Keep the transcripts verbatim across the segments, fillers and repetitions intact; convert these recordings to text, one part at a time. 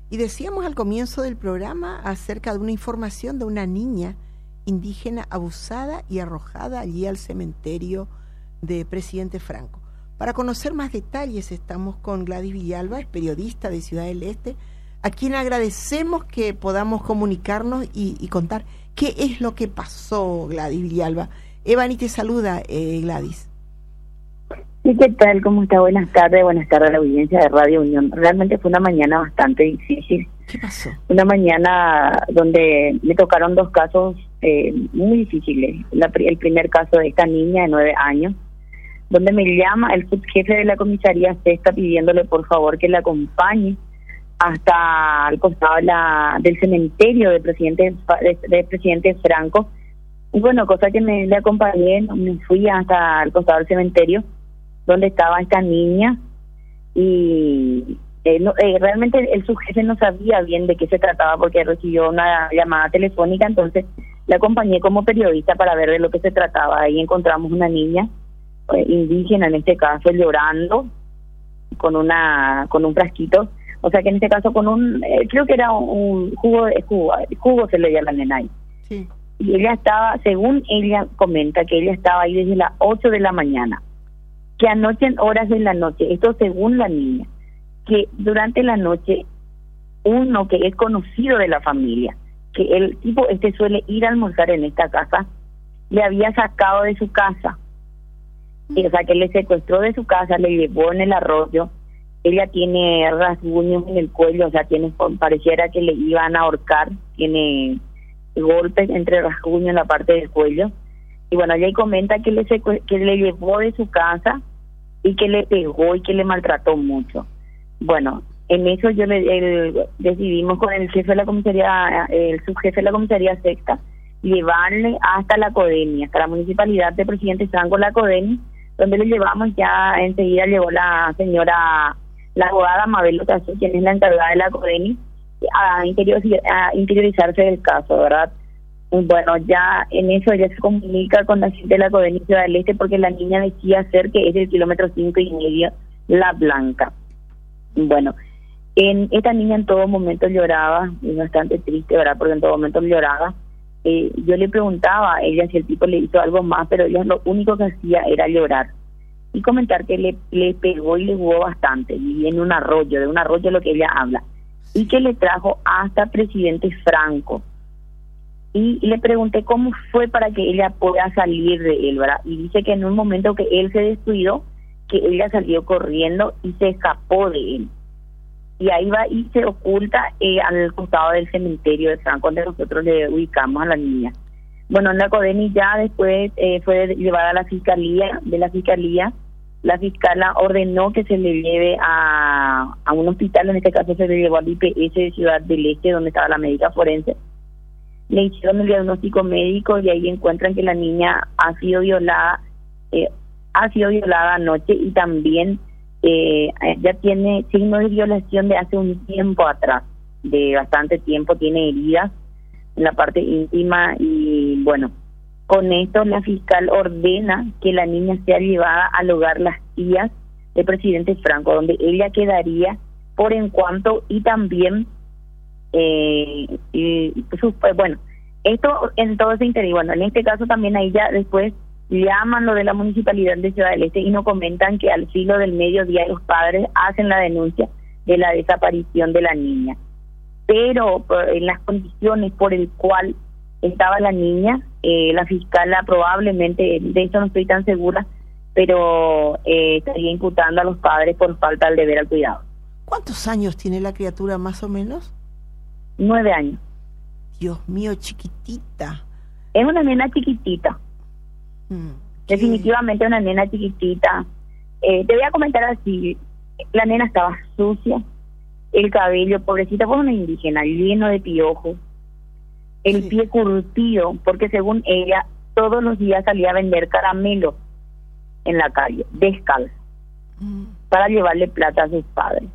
Y decíamos al comienzo del programa acerca de una información de una niña indígena abusada y arrojada allí al cementerio de Presidente Franco. Para conocer más detalles estamos con Gladys Villalba, es periodista de Ciudad del Este, a quien agradecemos que podamos comunicarnos y, y contar qué es lo que pasó, Gladys Villalba. Evani te saluda, eh, Gladys. Sí, ¿qué tal? ¿Cómo está? Buenas tardes, buenas tardes a la audiencia de Radio Unión. Realmente fue una mañana bastante difícil. ¿Qué pasó? Una mañana donde me tocaron dos casos eh, muy difíciles. La, el primer caso de esta niña de nueve años, donde me llama el subjefe de la comisaría sexta pidiéndole por favor que la acompañe hasta al costado de la, del cementerio del presidente de, de presidente Franco. Y bueno, cosa que me le acompañé, me fui hasta el costado del cementerio donde estaba esta niña y eh, no, eh, realmente el, el subjefe no sabía bien de qué se trataba porque recibió una llamada telefónica, entonces la acompañé como periodista para ver de lo que se trataba. Ahí encontramos una niña eh, indígena en este caso llorando con una con un frasquito, o sea que en este caso con un eh, creo que era un, un jugo de jugo, jugo se le llama la nena ahí. Sí. Y ella estaba, según ella comenta, que ella estaba ahí desde las ocho de la mañana, que anoche en horas de la noche, esto según la niña, que durante la noche uno que es conocido de la familia, que el tipo este suele ir a almorzar en esta casa, le había sacado de su casa, y, o sea que le secuestró de su casa, le llevó en el arroyo. Ella tiene rasguños en el cuello, o sea, tiene, pareciera que le iban a ahorcar, tiene golpes entre rasguños en la parte del cuello. Y bueno, ella comenta que le secue- que le llevó de su casa y que le pegó y que le maltrató mucho. Bueno, en eso yo le el, decidimos con el jefe de la comisaría, el subjefe de la comisaría sexta, llevarle hasta la Codeni, hasta la municipalidad de Presidente Franco, la Codeni, donde le llevamos. Ya enseguida llegó la señora, la abogada Mabel Otazú, quien es la encargada de la Codeni, a, interior, a interiorizarse del caso, ¿verdad? Bueno, ya en eso ella se comunica con la gente de la Codeni Ciudad del Este porque la niña decía ser que es el kilómetro cinco y medio La Blanca. Bueno, en esta niña en todo momento lloraba, y bastante triste, ¿verdad? Porque en todo momento lloraba. Eh, yo le preguntaba a ella si el tipo le hizo algo más, pero ella lo único que hacía era llorar y comentar que le, le pegó y le jugó bastante, y en un arroyo, de un arroyo lo que ella habla, y que le trajo hasta Presidente Franco. Y le pregunté cómo fue para que ella pueda salir de él, ¿verdad? Y dice que en un momento que él se descuidó, que ella salió corriendo y se escapó de él. Y ahí va y se oculta eh, al costado del cementerio de Franco, donde nosotros le ubicamos a la niña. Bueno, en la Codeni ya después eh, fue llevada a la fiscalía, de la fiscalía, la fiscala ordenó que se le lleve a, a un hospital, en este caso se le llevó al I P S de Ciudad del Este, donde estaba la médica forense. Le hicieron el diagnóstico médico y ahí encuentran que la niña ha sido violada, eh, ha sido violada anoche y también eh, ya tiene signos de violación de hace un tiempo atrás, de bastante tiempo, tiene heridas en la parte íntima y bueno, con esto la fiscal ordena que la niña sea llevada al hogar Las Tías de Presidente Franco, donde ella quedaría por encuentro y también Eh, y, pues, bueno, esto en todo ese interés. Bueno, en este caso también ahí ya después llaman lo de la municipalidad de Ciudad del Este y nos comentan que al filo del mediodía los padres hacen la denuncia de la desaparición de la niña, pero por, en las condiciones por el cual estaba la niña, eh, la fiscala probablemente, de eso no estoy tan segura, pero eh, estaría imputando a los padres por falta del deber al cuidado. ¿Cuántos años tiene la criatura más o menos? Nueve años. Dios mío, chiquitita. Es una nena chiquitita. Mm, Definitivamente una nena chiquitita. Eh, te voy a comentar así. La nena estaba sucia. El cabello, pobrecita, fue una indígena, lleno de piojos. El sí. pie curtido, porque según ella, todos los días salía a vender caramelo en la calle, descalza, mm. para llevarle plata a sus padres.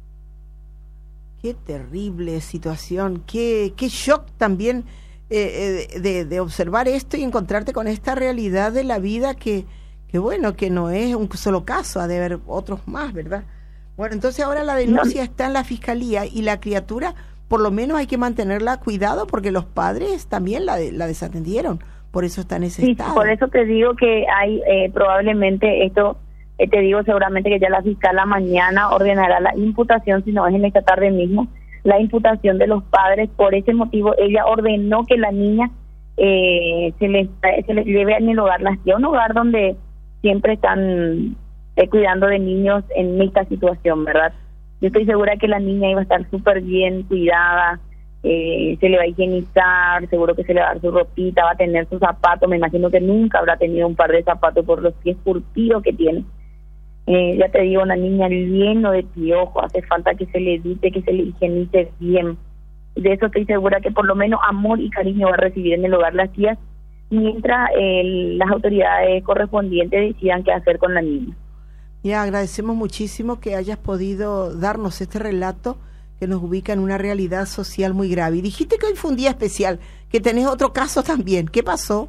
Qué terrible situación, qué, qué shock también eh, eh, de, de observar esto y encontrarte con esta realidad de la vida que, que bueno, que no es un solo caso, ha de haber otros más, ¿verdad? Bueno, entonces ahora la denuncia no. está en la fiscalía y la criatura, por lo menos hay que mantenerla cuidado porque los padres también la, de, la desatendieron, por eso está en ese sí, estado. Por eso te digo que hay eh, probablemente esto, eh, te digo seguramente que ya la fiscal la mañana ordenará la imputación, si no es en esta tarde mismo, la imputación de los padres. Por ese motivo ella ordenó que la niña eh, se les se les lleve en el hogar, las a un hogar donde siempre están eh, cuidando de niños en esta situación, ¿verdad? Yo estoy segura que la niña iba a estar súper bien cuidada, eh, se le va a higienizar, seguro que se le va a dar su ropita, va a tener sus zapatos, me imagino que nunca habrá tenido un par de zapatos por los pies curtidos que tiene. Eh, ya te digo, una niña lleno de piojos, hace falta que se le edite, que se le higienice bien. De eso estoy segura que por lo menos amor y cariño va a recibir en el hogar las tías, mientras eh, las autoridades correspondientes decidan qué hacer con la niña. Ya, agradecemos muchísimo que hayas podido darnos este relato que nos ubica en una realidad social muy grave. Y dijiste que hoy fue un día especial, que tenés otro caso también. ¿Qué pasó?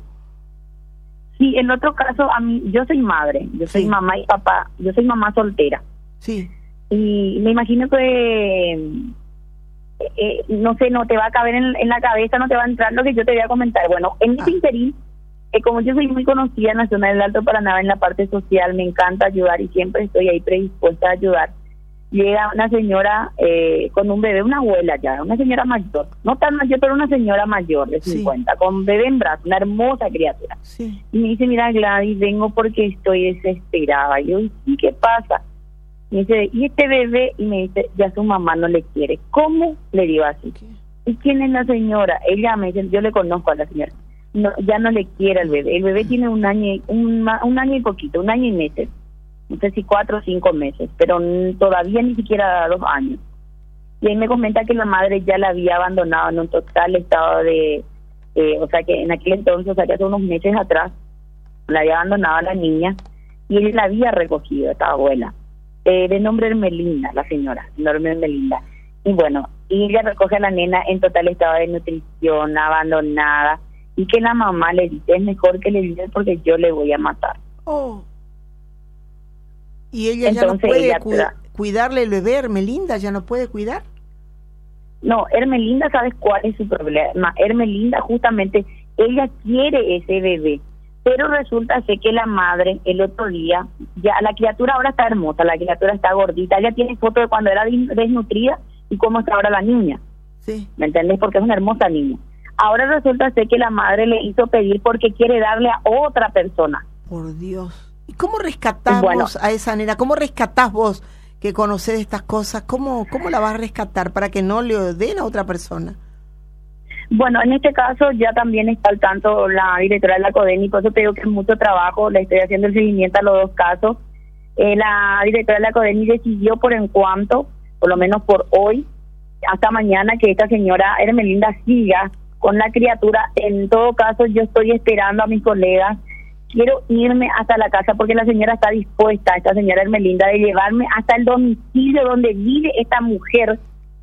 Sí, en otro caso, a mí, yo soy madre, yo soy sí. mamá y papá, yo soy mamá soltera. Sí. Y me imagino que, eh, no sé, no te va a caber en, en la cabeza, no te va a entrar lo que yo te voy a comentar. Bueno, en mi ah. interín, Eh, como yo soy muy conocida en la zona del Alto Paraná en la parte social, me encanta ayudar y siempre estoy ahí predispuesta a ayudar. Llega una señora eh, con un bebé, una abuela ya, una señora mayor, no tan mayor, pero una señora mayor de cincuenta, sí. con bebé en brazos, una hermosa criatura. Sí. Y me dice, mira Gladys, vengo porque estoy desesperada. Y yo, ¿y qué pasa? Me dice, ¿y este bebé? Y me dice, ya su mamá no le quiere. ¿Cómo? Le digo así. ¿Qué? ¿Y quién es la señora? Ella me dice, yo le conozco a la señora. No, ya no le quiere al bebé. El bebé tiene un año, un, un año y poquito, un año y meses. No sé si cuatro o cinco meses, pero todavía ni siquiera dos años. Y él me comenta que la madre ya la había abandonado en un total estado de... Eh, o sea, que en aquel entonces, o sea, que hace unos meses atrás, la había abandonado a la niña y él la había recogido, esta abuela. Eh, de nombre Hermelinda, la señora, de nombre Hermelinda. Y bueno, y ella recoge a la nena en total estado de nutrición, abandonada. Y que la mamá le dice, es mejor que le diga porque yo le voy a matar. Oh. Y ella Entonces, ya no puede ella cu tra- cuidarle el bebé, Hermelinda, ¿ya no puede cuidar? No, Hermelinda, ¿sabes cuál es su problema? Hermelinda, justamente, ella quiere ese bebé, pero resulta ser que la madre, el otro día, ya la criatura ahora está hermosa, la criatura está gordita, ella tiene fotos de cuando era desnutrida y cómo está ahora la niña. Sí. ¿Me entendés? Porque es una hermosa niña. Ahora resulta ser que la madre le hizo pedir porque quiere darle a otra persona. Por Dios. ¿Y cómo rescatamos bueno, a esa nena? ¿Cómo rescatás vos que conocés estas cosas? ¿Cómo, cómo la vas a rescatar para que no le den a otra persona? Bueno, en este caso ya también está al tanto la directora de la CODENI, por eso te digo que es mucho trabajo, le estoy haciendo el seguimiento a los dos casos. Eh, la directora de la CODENI decidió por en cuanto, por lo menos por hoy, hasta mañana, que esta señora Hermelinda siga con la criatura. En todo caso, yo estoy esperando a mis colegas. Quiero irme hasta la casa porque la señora está dispuesta, esta señora Hermelinda, de llevarme hasta el domicilio donde vive esta mujer.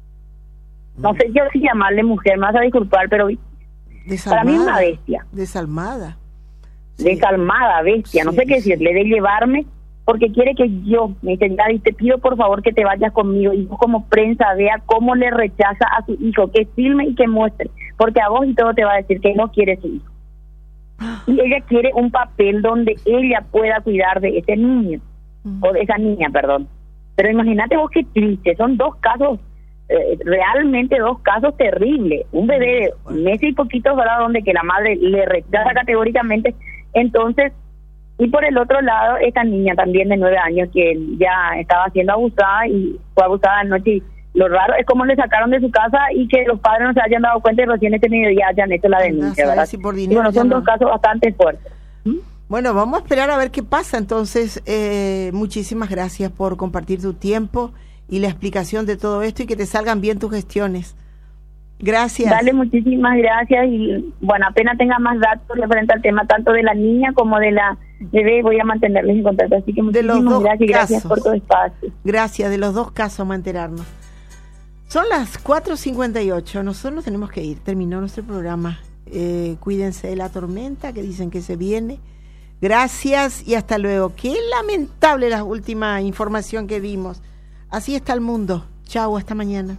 No sé yo si llamarle mujer, me vas a disculpar, pero desalmada, para mí es una bestia. Desalmada. Sí. Desalmada, bestia, sí, no sé qué decirle, sí. de llevarme porque quiere que yo, me dice, Gladys, te pido por favor que te vayas conmigo, y como prensa vea cómo le rechaza a su hijo, que filme y que muestre, porque a vos y todo te va a decir que no quiere su hijo. Y ella quiere un papel donde ella pueda cuidar de ese niño, uh-huh. o de esa niña, perdón. Pero imagínate vos qué triste, son dos casos, eh, realmente dos casos terribles. Un bebé de meses y poquitos, ¿verdad?, donde que la madre le rechaza categóricamente. Entonces, y por el otro lado, esta niña también de nueve años que ya estaba siendo abusada y fue abusada anoche. Y lo raro es cómo le sacaron de su casa y que los padres no se hayan dado cuenta y recién este mediodía hayan hecho la denuncia, ¿verdad? Si por y bueno, son no. dos casos bastante fuertes. ¿Mm? Bueno, vamos a esperar a ver qué pasa. Entonces, eh, muchísimas gracias por compartir tu tiempo y la explicación de todo esto y que te salgan bien tus gestiones. Gracias. Dale, muchísimas gracias y bueno, apenas tenga más datos referente al tema tanto de la niña como de la bebé, voy a mantenerles en contacto. Así que muchísimas gracias y gracias por tu espacio. Gracias, de los dos casos vamos a enterarnos. Son las cuatro cincuenta y ocho, nosotros nos tenemos que ir, terminó nuestro programa. Eh, cuídense de la tormenta que dicen que se viene. Gracias y hasta luego. Qué lamentable la última información que dimos. Así está el mundo. Chau, hasta mañana.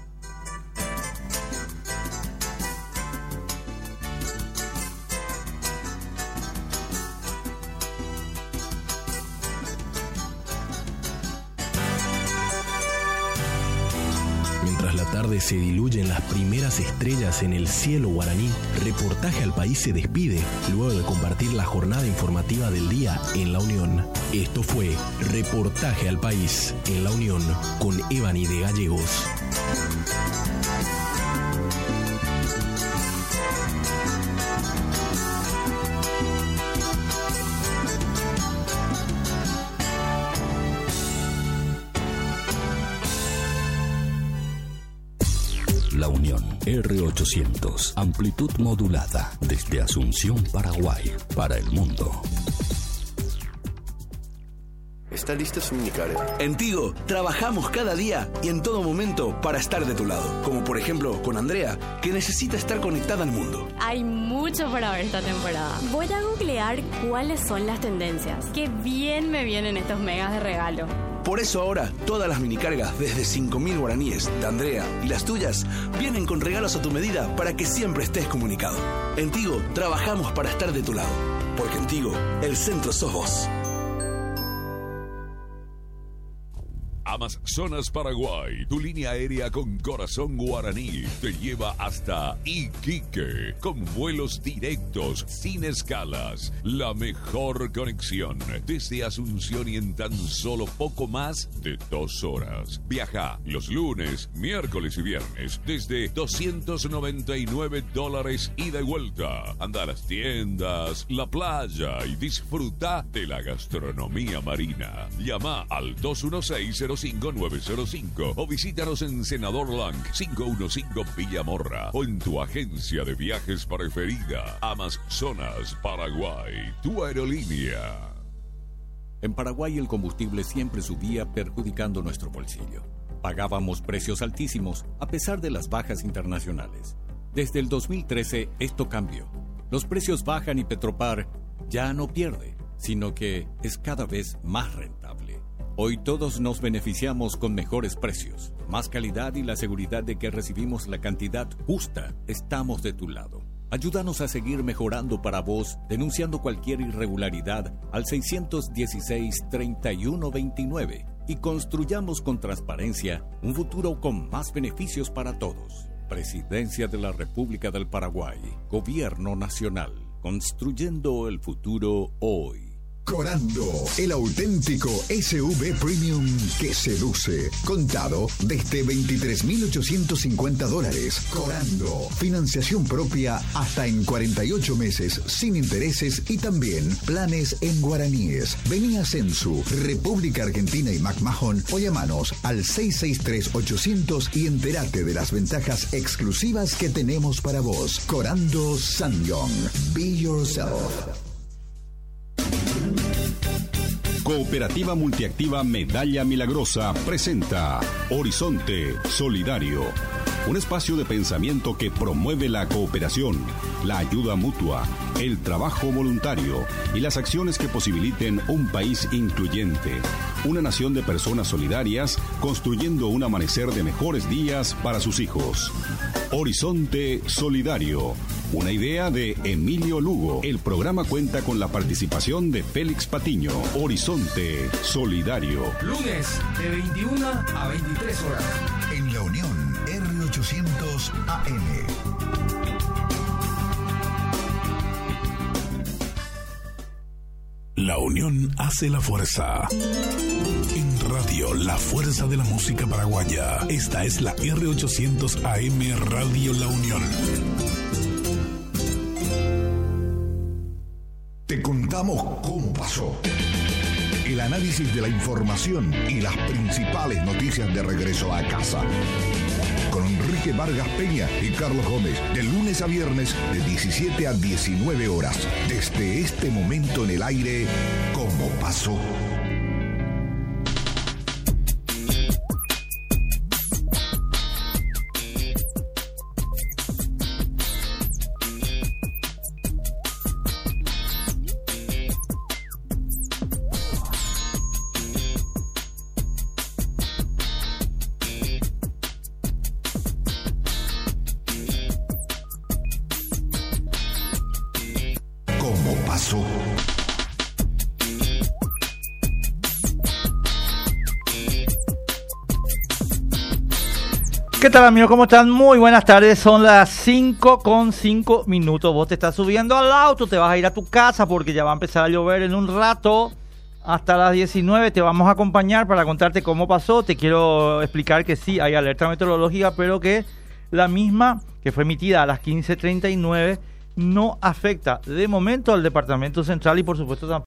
Mientras la tarde se diluye en las primeras estrellas en el cielo guaraní, Reportaje al País se despide luego de compartir la jornada informativa del día en La Unión. Esto fue Reportaje al País en La Unión con Ebany de Gallegos. La Unión R ochocientos, amplitud modulada, desde Asunción, Paraguay, para el mundo. ¿Está lista su minicarga? En Tigo, trabajamos cada día y en todo momento para estar de tu lado. Como por ejemplo con Andrea, que necesita estar conectada al mundo. Hay mucho para ver esta temporada. Voy a googlear cuáles son las tendencias. Qué bien me vienen estos megas de regalo. Por eso ahora, todas las minicargas desde cinco mil guaraníes de Andrea y las tuyas vienen con regalos a tu medida para que siempre estés comunicado. En Tigo, trabajamos para estar de tu lado. Porque en Tigo, el centro sos vos. Amazonas Paraguay, tu línea aérea con corazón guaraní, te lleva hasta Iquique, con vuelos directos, sin escalas, la mejor conexión, desde Asunción y en tan solo poco más de dos horas. Viaja los lunes, miércoles y viernes, desde doscientos noventa y nueve dólares ida y vuelta. Anda a las tiendas, la playa y disfruta de la gastronomía marina. Llama al dos uno seis, cero cinco nueve cero cinco o visítanos en Senador Lang quinientos quince Villa Morra o en tu agencia de viajes preferida. Amazonas Paraguay, tu aerolínea. En Paraguay el combustible siempre subía, perjudicando nuestro bolsillo. Pagábamos precios altísimos a pesar de las bajas internacionales. Desde el dos mil trece esto cambió. Los precios bajan y Petropar ya no pierde, sino que es cada vez más rentable. Hoy todos nos beneficiamos con mejores precios, más calidad y la seguridad de que recibimos la cantidad justa. Estamos de tu lado. Ayúdanos a seguir mejorando para vos, denunciando cualquier irregularidad al seiscientos dieciséis, treinta y uno veintinueve y construyamos con transparencia un futuro con más beneficios para todos. Presidencia de la República del Paraguay, Gobierno Nacional, construyendo el futuro hoy. Corando, el auténtico S U V Premium que seduce. Contado desde veintitrés mil ochocientos cincuenta dólares. Corando, financiación propia hasta en cuarenta y ocho meses sin intereses y también planes en guaraníes. Vení a Sensu, República Argentina y McMahon o llamanos al seis seis tres, ochocientos y entérate de las ventajas exclusivas que tenemos para vos. Corando Sanyong. Be yourself. Cooperativa Multiactiva Medalla Milagrosa presenta Horizonte Solidario, un espacio de pensamiento que promueve la cooperación, la ayuda mutua, el trabajo voluntario y las acciones que posibiliten un país incluyente, una nación de personas solidarias construyendo un amanecer de mejores días para sus hijos. Horizonte Solidario, una idea de Emilio Lugo. El programa cuenta con la participación de Félix Patiño. Horizonte Solidario. Lunes de veintiuna a veintitrés horas. En La Unión R ochocientos A M. La unión hace la fuerza. En radio, la fuerza de la música paraguaya. Esta es la R ochocientos A M Radio La Unión. Te contamos cómo pasó. El análisis de la información y las principales noticias de regreso a casa. Con Enrique Vargas Peña y Carlos Gómez, de lunes a viernes, de diecisiete a diecinueve horas. Desde este momento en el aire, ¿cómo pasó? pasó. ¿Qué tal, amigos? ¿Cómo están? Muy buenas tardes. Son las cinco con cinco minutos. Vos te estás subiendo al auto, te vas a ir a tu casa porque ya va a empezar a llover en un rato. Hasta las diecinueve te vamos a acompañar para contarte cómo pasó. Te quiero explicar que sí, hay alerta meteorológica, pero que la misma, que fue emitida a las quince treinta y nueve, no afecta de momento al Departamento Central y por supuesto